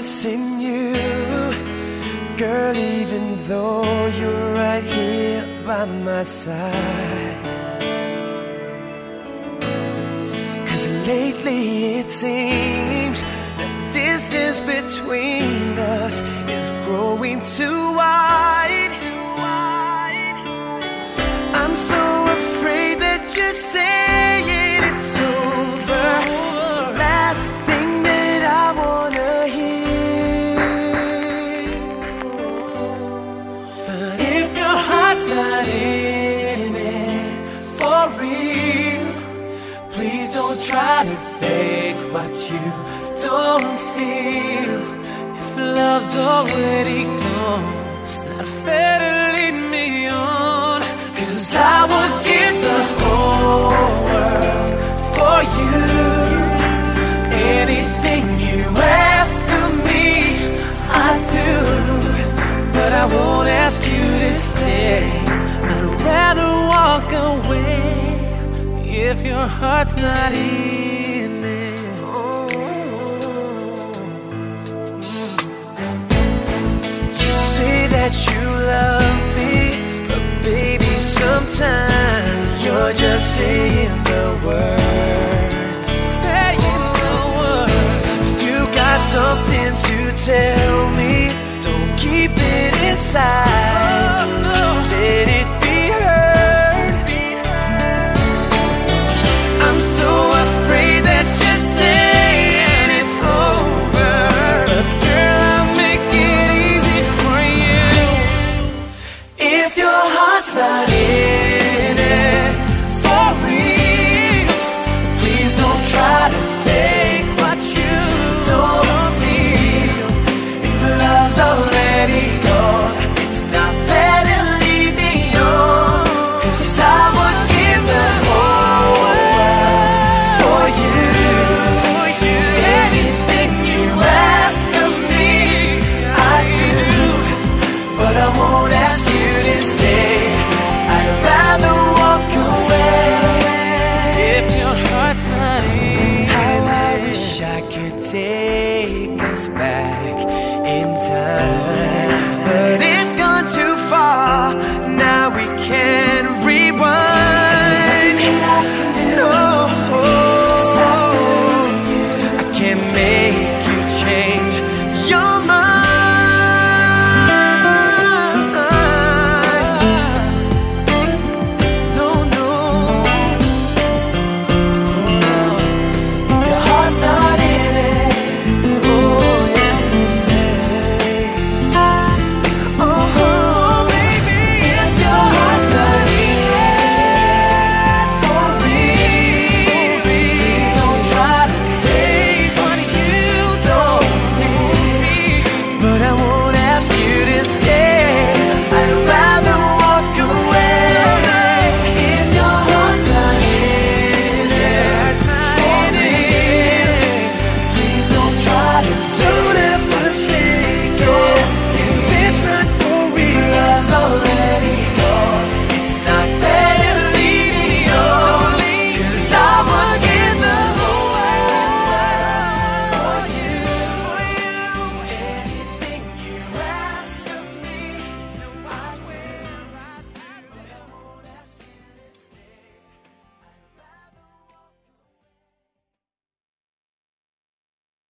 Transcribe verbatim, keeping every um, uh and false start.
missing you, girl, even though you're right here by my side. 'Cause lately it seems the distance between us is growing too wide. I'm so afraid that you're saying it's over. It's the last thing that I wanna hear. But if your heart's not in it for real, please don't try to fake what you don't feel. If love's already gone, it's not fair to lead me on. 'Cause I would give the whole world for you. Anything you ask of me, I do. But I won't ask you to stay. I'd rather walk away if your heart's not in it. You say that you love me, but baby, sometimes you're just saying the words. Saying the words. You got something to tell me, don't keep it inside.